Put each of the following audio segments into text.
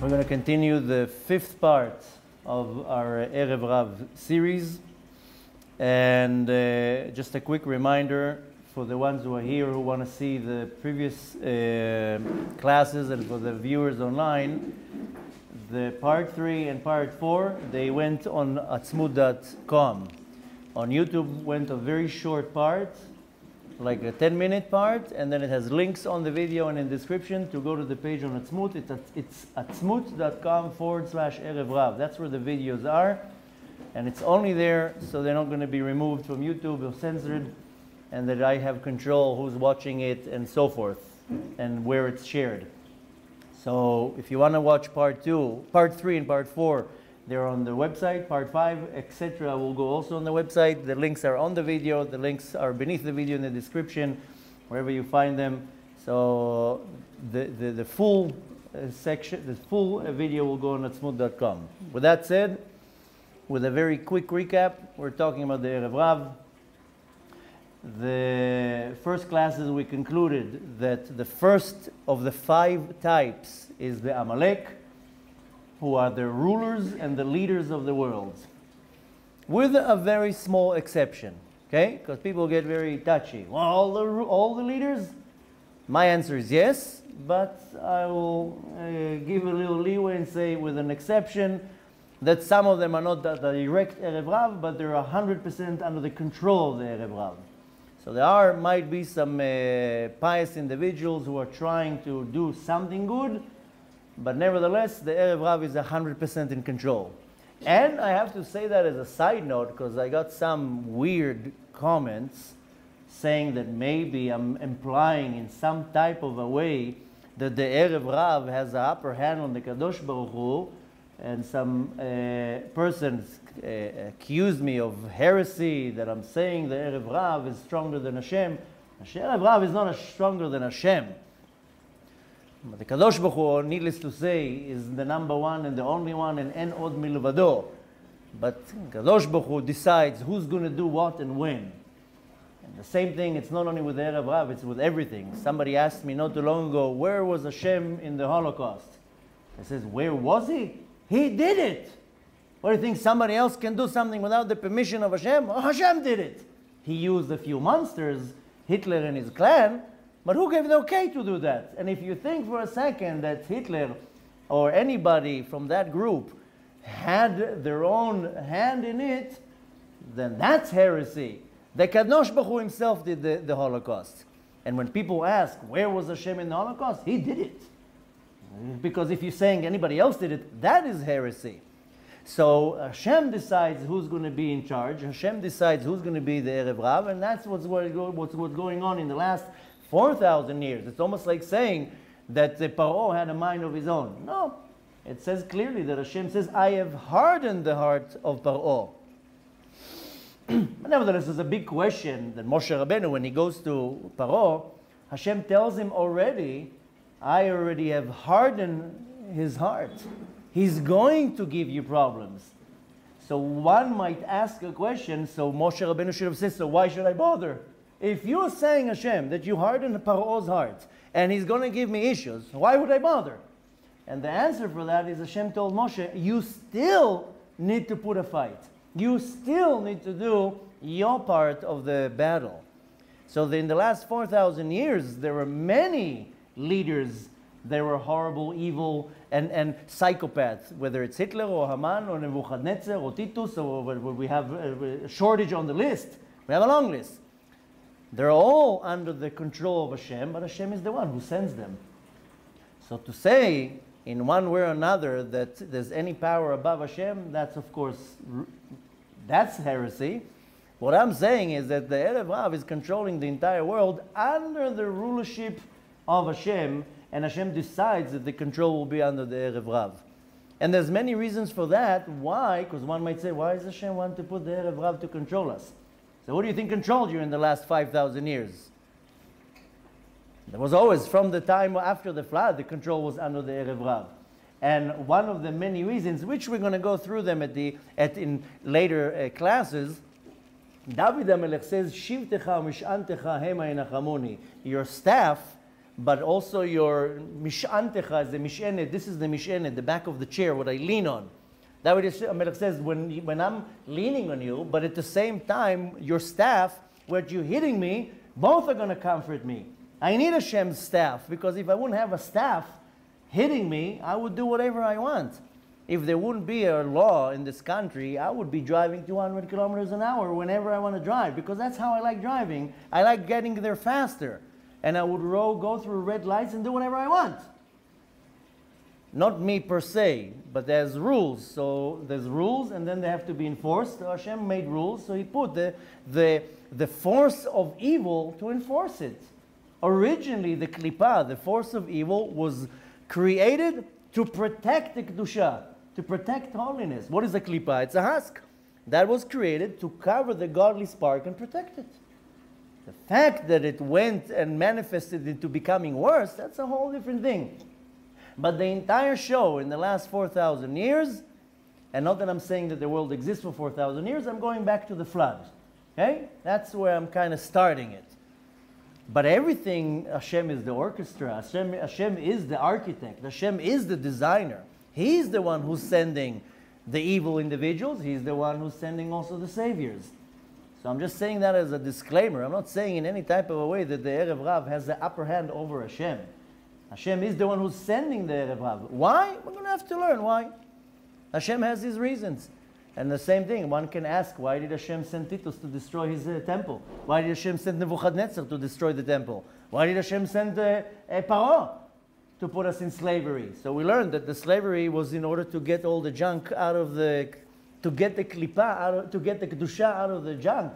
We're going to continue the fifth part of our Erev Rav series. And just a quick reminder for the ones who are here who want to see the previous classes, and for the viewers online, the part 3 and part 4, they went on atzmut.com. On YouTube went a very short part, like a 10-minute part, and then it has links on the video and in the description to go to the page on Atzmut. It's atzmut.com/Erev Rav. That's where the videos are, and it's only there, so they're not going to be removed from YouTube or censored, and that I have control who's watching it and so forth, and where it's shared. So if you want to watch part 2, part 3 and part 4, they're on the website. Part 5, etc. will go also on the website. The links are on the video. The links are beneath the video in the description, wherever you find them. So the full section, the full video will go on atzmut.com. With that said, with a very quick recap, we're talking about the Erev Rav. The first classes we concluded that the first of the 5 types is the Amalek, who are the rulers and the leaders of the world, with a very small exception, okay? Because people get very touchy. Well, all the leaders? My answer is yes, but I will give a little leeway and say with an exception that some of them are not the direct Erev Rav, but they're 100% under the control of the Erev Rav. So there might be some pious individuals who are trying to do something good, but nevertheless, the Erev Rav is 100% in control. And I have to say that as a side note, because I got some weird comments saying that maybe I'm implying in some type of a way that the Erev Rav has an upper hand on the Kadosh Baruch Hu, and some persons accused me of heresy, that I'm saying the Erev Rav is stronger than Hashem. The Erev Rav is not stronger than Hashem. The Kadosh Baruch Hu, needless to say, is the number one and the only one, and en od milvado. But Kadosh Baruch Hu decides who's going to do what and when. And the same thing, it's not only with the Erev Rav, it's with everything. Somebody asked me not too long ago, where was Hashem in the Holocaust? I says, where was he? He did it. What do you think, somebody else can do something without the permission of Hashem? Oh, Hashem did it. He used a few monsters, Hitler and his clan, but who gave the okay to do that? And if you think for a second that Hitler or anybody from that group had their own hand in it, then that's heresy. The Kadosh Baruch Hu himself did the Holocaust. And when people ask, where was Hashem in the Holocaust? He did it. Because if you're saying anybody else did it, that is heresy. So Hashem decides who's going to be in charge. Hashem decides who's going to be the Erev Rav, and that's what's going on in the last 4,000 years. It's almost like saying that the Paro had a mind of his own. No. It says clearly that Hashem says, I have hardened the heart of Paro. But nevertheless, there's a big question that Moshe Rabbeinu, when he goes to Paro, Hashem tells him already, I already have hardened his heart. He's going to give you problems. So one might ask a question, so Moshe Rabbeinu should have said, so why should I bother? If you're saying, Hashem, that you harden Paro's heart, and he's going to give me issues, why would I bother? And the answer for that is Hashem told Moshe, you still need to put a fight. You still need to do your part of the battle. So in the last 4,000 years, there were many leaders that were horrible, evil, and psychopaths, whether it's Hitler or Haman or Nebuchadnezzar or Titus, or we have a shortage on the list. We have a long list. They're all under the control of Hashem, but Hashem is the one who sends them. So to say in one way or another that there's any power above Hashem, that's of course, that's heresy. What I'm saying is that the Erev Rav is controlling the entire world under the rulership of Hashem, and Hashem decides that the control will be under the Erev Rav. And there's many reasons for that. Why? Because one might say, why does Hashem want to put the Erev Rav to control us? So what do you think controlled you in the last 5,000 years? There was always, from the time after the flood, the control was under the Erev Rav. And one of the many reasons, which we're going to go through them in later classes, David HaMelech says, Shivtecha mish'antecha hema yinachamuni. Your staff but also your Mish'antecha is the Mish'enet. This is the Mish'enet, the back of the chair, what I lean on. That what HaMelech says, when I'm leaning on you, but at the same time, your staff, what you're hitting me, both are going to comfort me. I need Hashem's staff, because if I wouldn't have a staff hitting me, I would do whatever I want. If there wouldn't be a law in this country, I would be driving 200 kilometers an hour whenever I want to drive, because that's how I like driving. I like getting there faster. And I would go through red lights and do whatever I want. Not me per se, but there's rules. So there's rules, and then they have to be enforced. So Hashem made rules, so He put the force of evil to enforce it. Originally, the Klippa, the force of evil, was created to protect the Kedusha, to protect holiness. What is a Klippa? It's a husk. That was created to cover the godly spark and protect it. The fact that it went and manifested into becoming worse, that's a whole different thing. But the entire show in the last 4,000 years, and not that I'm saying that the world exists for 4,000 years, I'm going back to the flood. Okay? That's where I'm kind of starting it. But everything, Hashem is the orchestra. Hashem is the architect. Hashem is the designer. He's the one who's sending the evil individuals. He's the one who's sending also the saviors. So I'm just saying that as a disclaimer. I'm not saying in any type of a way that the Erev Rav has the upper hand over Hashem. Hashem is the one who's sending the Erev Rav. Why? We're going to have to learn why. Hashem has his reasons. And the same thing, one can ask, why did Hashem send Titus to destroy his temple? Why did Hashem send Nebuchadnezzar to destroy the temple? Why did Hashem send Paro to put us in slavery? So we learned that the slavery was in order to get all the junk out of to get the Klippa, to get the Kedusha out of the junk.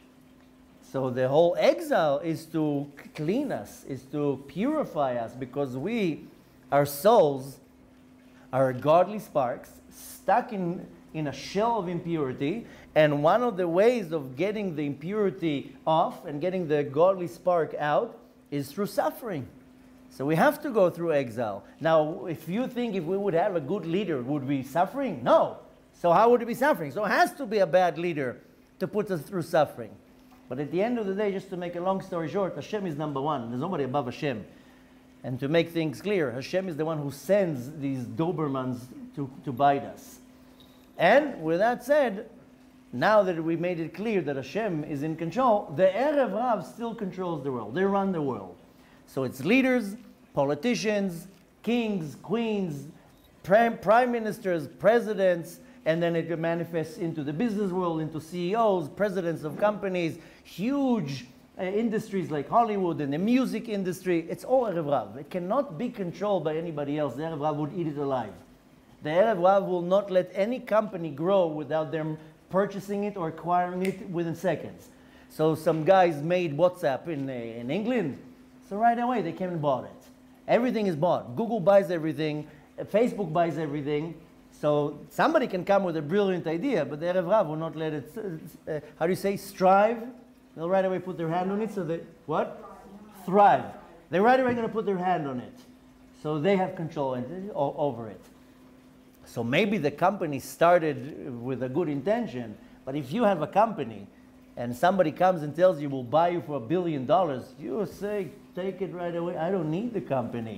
So the whole exile is to clean us, is to purify us, because our souls, are godly sparks, stuck in a shell of impurity, and one of the ways of getting the impurity off and getting the godly spark out is through suffering. So we have to go through exile. Now, if you think if we would have a good leader, would we be suffering? No. So how would it be suffering? So it has to be a bad leader to put us through suffering. But at the end of the day, just to make a long story short, Hashem is number one. There's nobody above Hashem. And to make things clear, Hashem is the one who sends these Dobermans to bite us. And with that said, now that we made it clear that Hashem is in control, the Erev Rav still controls the world. They run the world. So it's leaders, politicians, kings, queens, prime ministers, presidents, and then it manifests into the business world, into CEOs, presidents of companies, huge industries like Hollywood and the music industry. It's all Erev Rav. It cannot be controlled by anybody else. The Erev Rav would eat it alive. The Erev Rav will not let any company grow without them purchasing it or acquiring it within seconds. So some guys made WhatsApp in England, so right away they came and bought it. Everything is bought. Google buys everything, Facebook buys everything. So somebody can come with a brilliant idea, but the Erev Rav will not let it, how do you say, strive? They'll right away put their hand on it, so they, what? Thrive. They're right away going to put their hand on it. So they have control over it. So maybe the company started with a good intention, but if you have a company and somebody comes and tells you, we'll buy you for $1 billion, you say, take it right away. I don't need the company.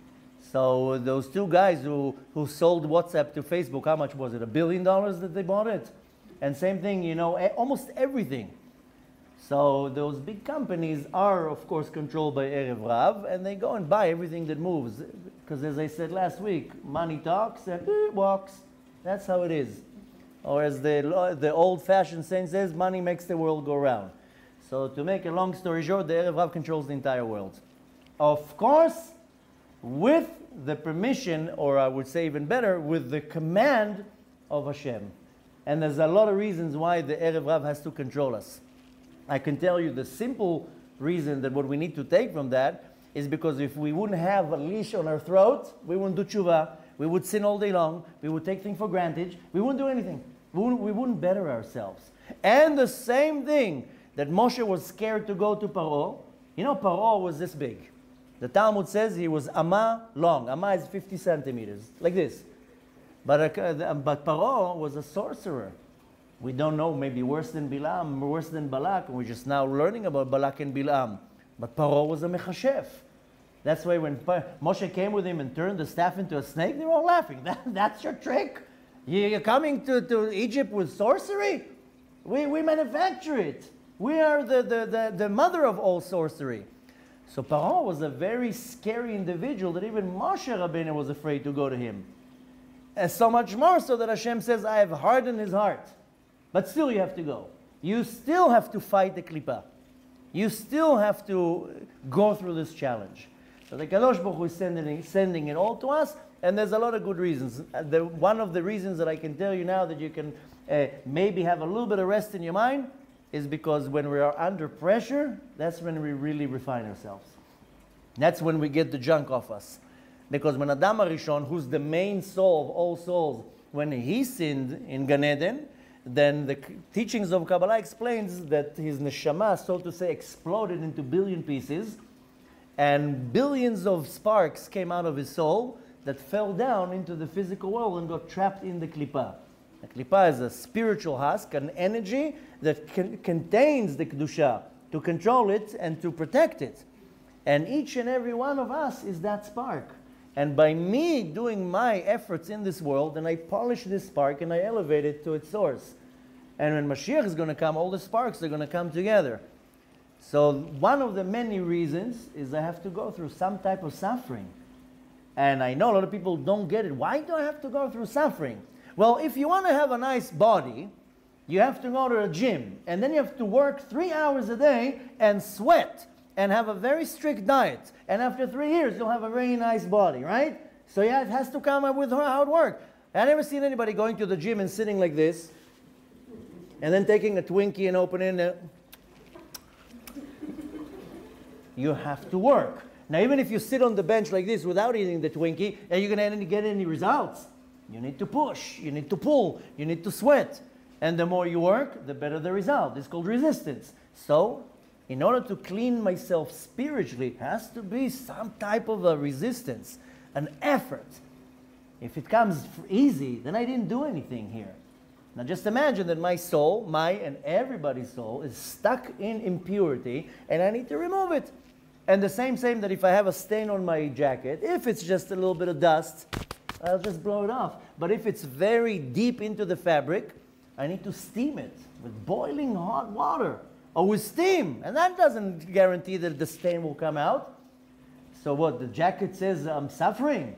So those two guys who sold WhatsApp to Facebook, how much was it? $1 billion that they bought it? And same thing, you know, almost everything. So those big companies are, of course, controlled by Erev Rav, and they go and buy everything that moves. Because as I said last week, money talks and it walks. That's how it is. Or as the old-fashioned saying says, money makes the world go round. So to make a long story short, the Erev Rav controls the entire world. Of course, with the permission, or I would say even better, with the command of Hashem. And there's a lot of reasons why the Erev Rav has to control us. I can tell you the simple reason that what we need to take from that is because if we wouldn't have a leash on our throat, we wouldn't do tshuva, we would sin all day long, we would take things for granted, we wouldn't do anything. We wouldn't better ourselves. And the same thing that Moshe was scared to go to Paro. You know, Paro was this big. The Talmud says he was amma long. Amma is 50 centimeters, like this. But Paro was a sorcerer. We don't know, maybe worse than Bilam, worse than Balak. We're just now learning about Balak and Bilam. But Paro was a mechashef. That's why when Moshe came with him and turned the staff into a snake, they were all laughing. That's your trick? You're coming to Egypt with sorcery? We manufacture it. We are the mother of all sorcery. So Paro was a very scary individual that even Moshe Rabbeinu was afraid to go to him. And so much more so that Hashem says, I have hardened his heart. But still you have to go. You still have to fight the Klippa. You still have to go through this challenge. So the Kadosh Baruch Hu is sending it all to us, and there's a lot of good reasons. One of the reasons that I can tell you now that you can maybe have a little bit of rest in your mind is because when we are under pressure, that's when we really refine ourselves. That's when we get the junk off us. Because when Adam HaRishon, who's the main soul of all souls, when he sinned in Gan Eden, then the teachings of Kabbalah explains that his neshama, so to say, exploded into billion pieces, and billions of sparks came out of his soul that fell down into the physical world and got trapped in the Klippa. The Klippa is a spiritual husk, an energy that contains the Kedusha to control it and to protect it. And each and every one of us is that spark. And by me doing my efforts in this world, then I polish this spark and I elevate it to its source. And when Mashiach is going to come, all the sparks are going to come together. So one of the many reasons is I have to go through some type of suffering. And I know a lot of people don't get it. Why do I have to go through suffering? Well, if you want to have a nice body, you have to go to a gym. And then you have to work 3 hours a day and sweat and have a very strict diet. And after 3 years, you'll have a very nice body, right? So yeah, it has to come up with how it works. I've never seen anybody going to the gym and sitting like this, and then taking a Twinkie and opening it. You have to work. Now, even if you sit on the bench like this without eating the Twinkie, are you going to get any results? You need to push, you need to pull, you need to sweat. And the more you work, the better the result. It's called resistance. So, in order to clean myself spiritually, it has to be some type of a resistance, an effort. If it comes easy, then I didn't do anything here. Now just imagine that my soul, my and everybody's soul, is stuck in impurity, and I need to remove it. And the same that if I have a stain on my jacket, if it's just a little bit of dust, I'll just blow it off. But if it's very deep into the fabric, I need to steam it with boiling hot water or with steam. And that doesn't guarantee that the stain will come out. So what, the jacket says I'm suffering?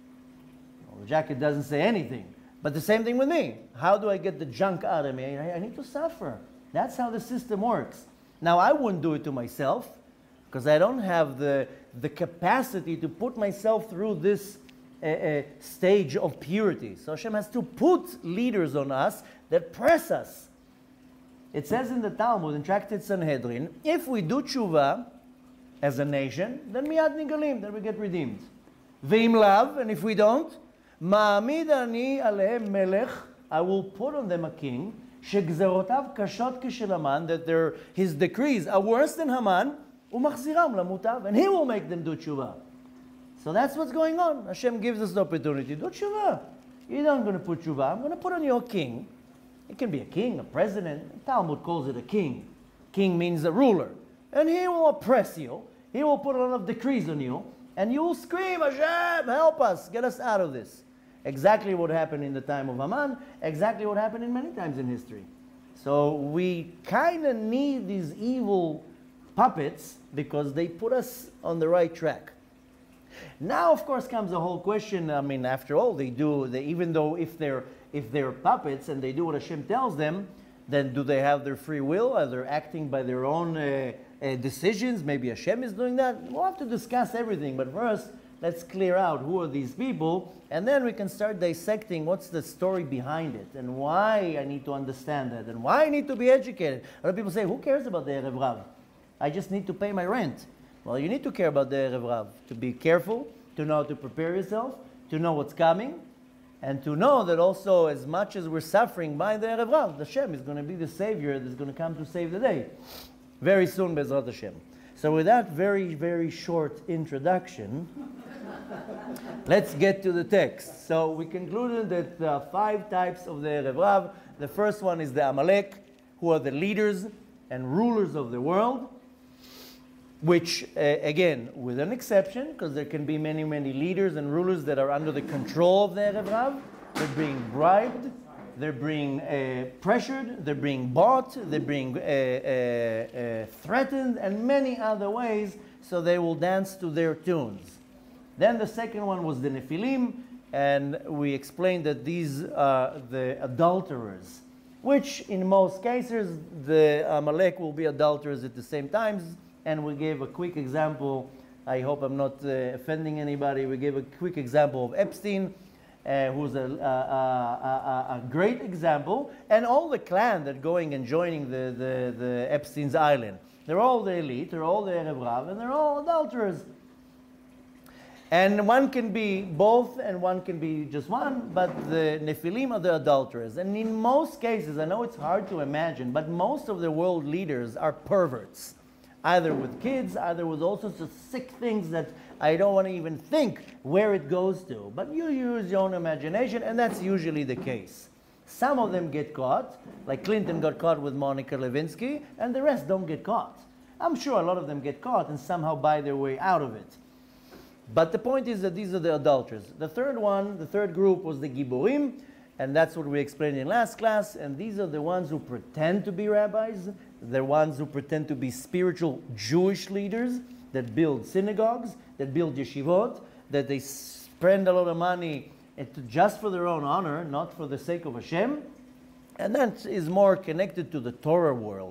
Well, the jacket doesn't say anything. But the same thing with me. How do I get the junk out of me? I need to suffer. That's how the system works. Now, I wouldn't do it to myself because I don't have the capacity to put myself through this stage of purity. So Hashem has to put leaders on us that press us. It says in the Talmud, in Tractate Sanhedrin, if we do tshuva as a nation, then miyad nigalim, then we get redeemed. Ve'im lav, and if we don't, ma'amid ani alehem melech, I will put on them a king, shegzerotav kashot keshel Haman, that his decrees are worse than Haman, umachziram lamutav, and he will make them do tshuva. So that's what's going on. Hashem gives us the opportunity. Do tshuva. You're not going to put tshuva. I'm going to put on you a king. It can be a king, a president. Talmud calls it a king. King means a ruler. And he will oppress you. He will put a lot of decrees on you. And you will scream, Hashem, help us. Get us out of this. Exactly what happened in the time of Haman. Exactly what happened in many times in history. So we kind of need these evil puppets because they put us on the right track. Now, of course, comes the whole question. I mean, after all, even though if they're puppets and they do what Hashem tells them, then do they have their free will? Are they acting by their own decisions? Maybe Hashem is doing that. We'll have to discuss everything. But first, let's clear out who are these people, and then we can start dissecting what's the story behind it and why I need to understand that and why I need to be educated. A lot of people say, who cares about the Erev Rav? I just need to pay my rent. Well, you need to care about the Erev Rav, to be careful, to know how to prepare yourself, to know what's coming, and to know that also as much as we're suffering by the Erev Rav, Hashem is going to be the Savior that's going to come to save the day. Very soon, Bezrat Hashem. So with that very, very short introduction, let's get to the text. So we concluded that there are 5 types of the Erev Rav. The first one is the Amalek, who are the leaders and rulers of the world. which, again, with an exception, because there can be many, many leaders and rulers that are under the control of the Erev Rav. They're being bribed, they're being pressured, they're being bought, they're being threatened, and many other ways, so they will dance to their tunes. Then the second one was the Nephilim, and we explained that these are the adulterers, which in most cases, the Amalek will be adulterers at the same times, and we gave a quick example. I hope I'm not offending anybody. We gave a quick example of Epstein, who's a great example, and all the clan that going and joining the Epstein's island. They're all the elite, they're all the Erev Rav, and they're all adulterers. And one can be both, and one can be just one, but the Nephilim are the adulterers. And in most cases, I know it's hard to imagine, but most of the world leaders are perverts. Either with kids, either with all sorts of sick things that I don't want to even think where it goes to. But you use your own imagination, and that's usually the case. Some of them get caught, like Clinton got caught with Monica Lewinsky, and the rest don't get caught. I'm sure a lot of them get caught and somehow buy their way out of it. But the point is that these are the adulterers. The third one, the third group was the Giborim, and that's what we explained in last class, and these are the ones who pretend to be rabbis. They're ones who pretend to be spiritual Jewish leaders that build synagogues, that build yeshivot, that they spend a lot of money just for their own honor, not for the sake of Hashem. And that is more connected to the Torah world.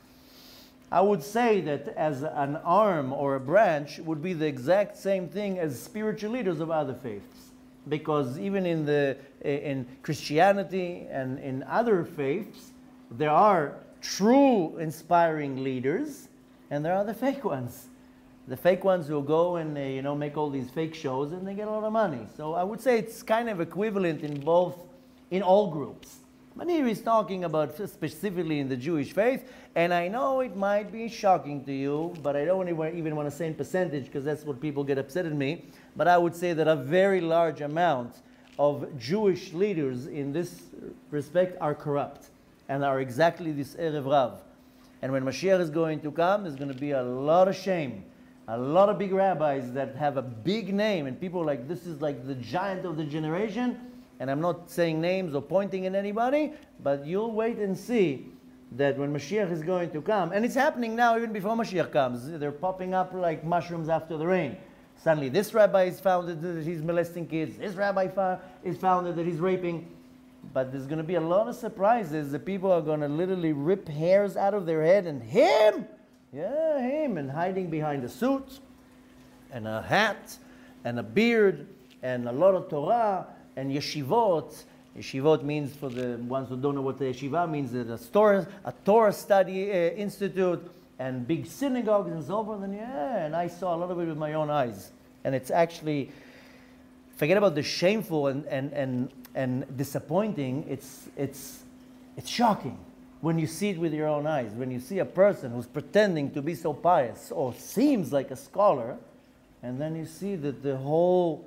I would say that as an arm or a branch would be the exact same thing as spiritual leaders of other faiths. Because even in Christianity and in other faiths, there are true inspiring leaders, and there are the fake ones. The fake ones who go and make all these fake shows, and they get a lot of money. So I would say it's kind of equivalent in all groups. But here he's talking about specifically in the Jewish faith, and I know it might be shocking to you, but I don't even want to say in percentage, because that's what people get upset at me. But I would say that a very large amount of Jewish leaders in this respect are corrupt, and are exactly this Erev Rav. And when Mashiach is going to come, there's going to be a lot of shame. A lot of big rabbis that have a big name, and people are like, this is like the giant of the generation. And I'm not saying names or pointing at anybody, but you'll wait and see that when Mashiach is going to come, and it's happening now even before Mashiach comes, they're popping up like mushrooms after the rain. Suddenly this rabbi is found that he's molesting kids, this rabbi is found that he's raping. But there's going to be a lot of surprises. The people are going to literally rip hairs out of their head, and him, and hiding behind a suit and a hat and a beard and a lot of Torah and yeshivot. Yeshivot means, for the ones who don't know what the yeshiva means, a Torah study institute, and big synagogues and so forth. And I saw a lot of it with my own eyes. And it's actually, forget about the shameful and disappointing, it's shocking when you see it with your own eyes. When you see a person who's pretending to be so pious or seems like a scholar, and then you see that the whole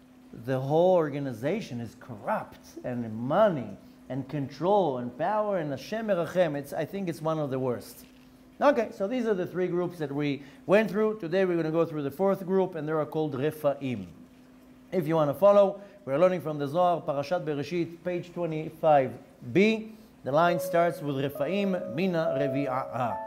organization is corrupt, and money and control and power, and Hashem Merachem. I think it's one of the worst. Okay, so these are the three groups that we went through. Today we're going to go through the fourth group, and they are called Rephaim. If you want to follow, we're learning from the Zohar, Parashat Bereshit, page 25b. The line starts with Rephaim, Mina Revi'ah.